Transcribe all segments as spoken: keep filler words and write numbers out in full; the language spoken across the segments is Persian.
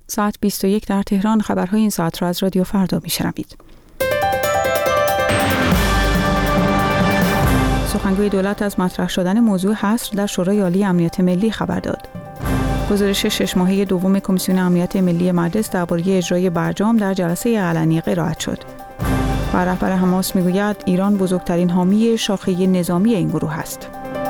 ساعت بیست و یک در تهران. خبرهای این ساعت را از رادیو فردا میشنوید. سخنگوی دولت از مطرح شدن موضوع حصر در شورای عالی امنیت ملی خبر داد. گزارش شش ماهه دوم کمیسیون امنیت ملی مجلس درباره اجرای برجام در جلسه علنی قرائت شد. و رهبر حماس میگوید ایران بزرگترین حامی شاخه نظامی این گروه است.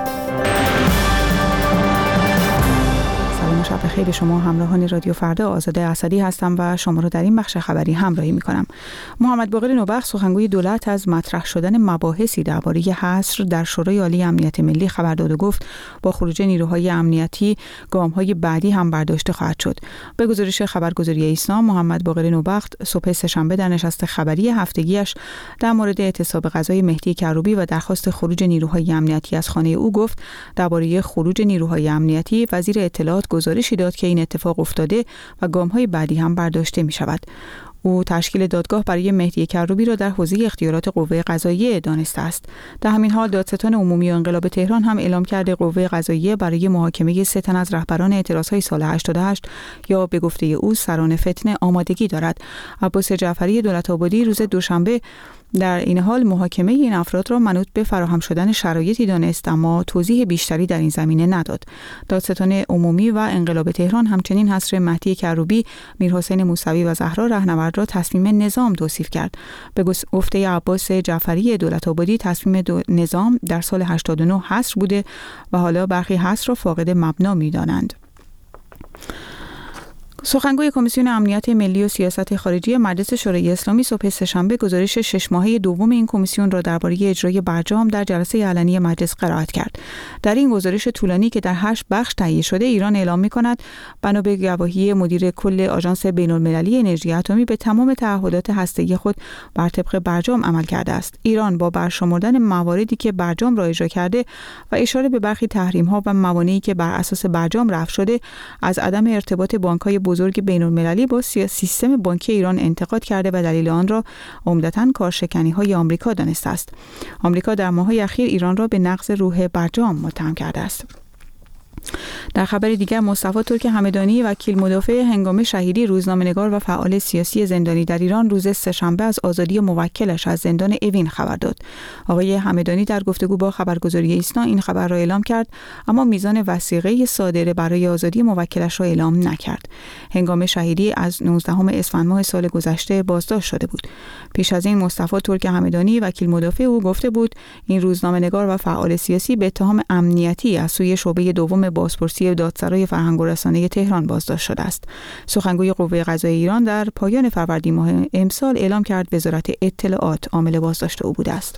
سلام، شب بخیر به شما همراهان رادیو فردا. آزاده اسدی هستم و شما را در این بخش خبری همراهی می‌کنم. محمد باقر نوبخت سخنگوی دولت از مطرح شدن مباحثی درباره حصر در شورای عالی امنیت ملی خبر داد و گفت با خروج نیروهای امنیتی گام‌های بعدی هم برداشته خواهد شد. به گزارش خبرگزاری ایسنا، محمد باقر نوبخت صبح سه‌شنبه در نشست خبری هفتگیش در مورد اعتصاب غذای مهدی کروبی و درخواست خروج نیروهای امنیتی از خانه او گفت درباره خروج نیروهای امنیتی وزیر اطلاعات گزارشی داد که این اتفاق افتاده و گام‌های بعدی هم برداشته می‌شود. او تشکیل دادگاه برای مهدی کروبی را در حوزه اختیارات قوه قضاییه دانسته است. در همین حال دادستان عمومی انقلاب تهران هم اعلام کرده قوه قضاییه برای محاکمه سه تن از رهبران اعتراضهای سال هشتاد و هشت یا به گفته او سران فتنه آمادگی دارد. عباس جعفری دولت‌آبادی روز دوشنبه در این حال محاکمه این افراد را منوط به فراهم شدن شرایطی دانست، اما توضیح بیشتری در این زمینه نداد. دادستان عمومی و انقلاب تهران همچنین حصر مهدی کروبی، میرحسین موسوی و زهرا رهنورد را تصمیم نظام توصیف کرد. به گفته عباس جعفری دولت‌آبادی تصمیم دو نظام در سال هشتاد و نه حصر بوده و حالا برخی حصر را فاقد مبنا می‌دانند. سخنگوی کمیسیون امنیت ملی و سیاست خارجی مجلس شورای اسلامی صبح سه‌شنبه گزارش شش ماهه دوم این کمیسیون را درباره اجرای برجام در جلسه علنی مجلس قرائت کرد. در این گزارش طولانی که در هشت بخش تهیه شده، ایران اعلام می‌کند بنا به گواهی مدیر کل آژانس بین‌المللی انرژی اتمی به تمام تعهدات هسته‌ای خود بر طبق برجام عمل کرده است. ایران با برشمردن مواردی که برجام را اجرا کرده و اشاره به برخی تحریم‌ها و موانعی که بر اساس برجام رفع شده، از عدم ارتباط بانک‌های بزرگ بین‌المللی با سیستم بانکی ایران انتقاد کرده و دلیل آن را عمدتاً کارشکنی‌های آمریکا دانسته است. آمریکا در ماه‌های اخیر ایران را به نقض روح برجام متهم کرده است. در خبر دیگر، مصطفی ترک همدانی وکیل مدافع هنگام شهیدی روزنامه‌نگار و فعال سیاسی زندانی در ایران روز سه‌شنبه از آزادی موکلش از زندان اوین خبر داد. آقای همدانی در گفتگو با خبرگزاری ایسنا این خبر را اعلام کرد، اما میزان وثیقه صادره برای آزادی موکلش را اعلام نکرد. هنگام شهیدی از نوزدهم اسفند ماه سال گذشته بازداشت شده بود. پیش از این مصطفی ترک همدانی وکیل مدافع او گفته بود این روزنامه‌نگار و فعال سیاسی به اتهام امنیتی از سوی شعبه دوم بازپرسی دادسرای فرهنگ و رسانه تهران بازداشت شده است. سخنگوی قوه قضاییه ایران در پایان فروردین ماه امسال اعلام کرد وزارت اطلاعات عامل بازداشت او بوده است.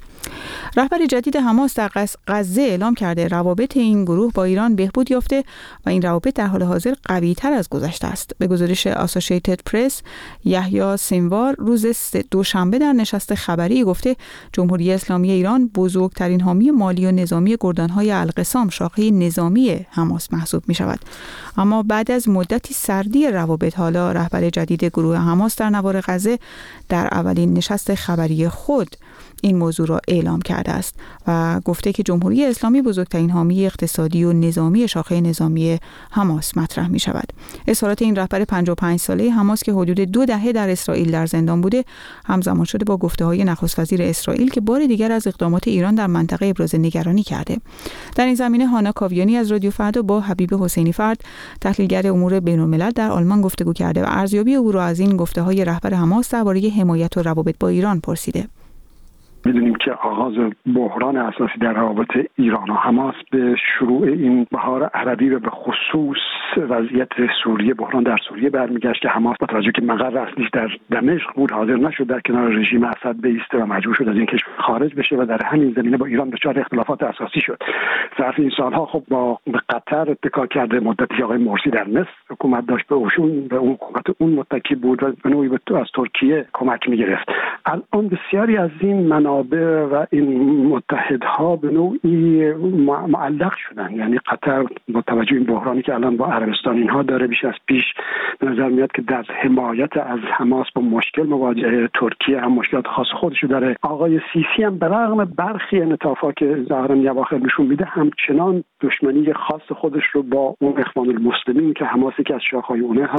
رهبر جدید حماس در غزه اعلام کرده روابط این گروه با ایران بهبود یافته و این روابط در حال حاضر قوی‌تر از گذشته است. به گزارش اسوسییتد پرس، یحیی سینوار روز دوشنبه در نشست خبری گفته جمهوری اسلامی ایران بزرگترین حامی مالی و نظامی گردان‌های القسام شاخه نظامی حماس محسوب می‌شود. اما بعد از مدتی سردی روابط، حالا رهبر جدید گروه حماس در نوار غزه در اولین نشست خبری خود این موضوع را اعلام کرده است و گفته که جمهوری اسلامی بزرگترین حامی اقتصادی و نظامی شاخه نظامی حماس مطرح می شود. اظهارات این رهبر پنجاه و پنج ساله حماس که حدود دو دهه در اسرائیل در زندان بوده همزمان شده با گفته‌های نخست وزیر اسرائیل که بار دیگر از اقدامات ایران در منطقه ابراز نگرانی کرده. در این زمینه هانا کاویانی از رادیو فردا با حبیب حسینی فرد، تحلیلگر امور بین‌الملل در آلمان گفتگو کرده و ارزیابی او را از این گفته‌های رهبر حماس درباره حمایت و روابط با ایران پرسیده. می‌دونیم که آغاز بحران اساسی در روابط ایران و حماس به شروع این بهار عربی و به خصوص وضعیت سوریه، بحران در سوریه برمیگشت که حماس با توجه که مقر اصلیش در دمشق بود حاضر نشد در کنار رژیم اسد بایسته و مجبور شد از این کشور خارج بشه و در همین زمینه با ایران دچار اختلافات اساسی شد. ظرف این سالها خب با قطر اتکا کرده، مدتی آقای مرسی در مصر حکومت داشت، به اوشون به اون حکومت اون متکی بود و به نوعی از ترکیه کمک می‌گرفت. الان بسیاری از این منابع و این متحدها به نوعی معلق شدن، یعنی قطر با توجه این بحرانی که الان با عربستان اینها داره بیش از پیش به نظر میاد که در حمایت از حماس با مشکل مواجهه. ترکیه هم مشکلات خاص خودشو داره. آقای سیسی هم به رغم برخی انعطافات که ظاهرا اواخر نشون میده همچنان دشمنی خاص خودش رو با اون اخوان المسلمین که حماس که از شاخه‌های اونه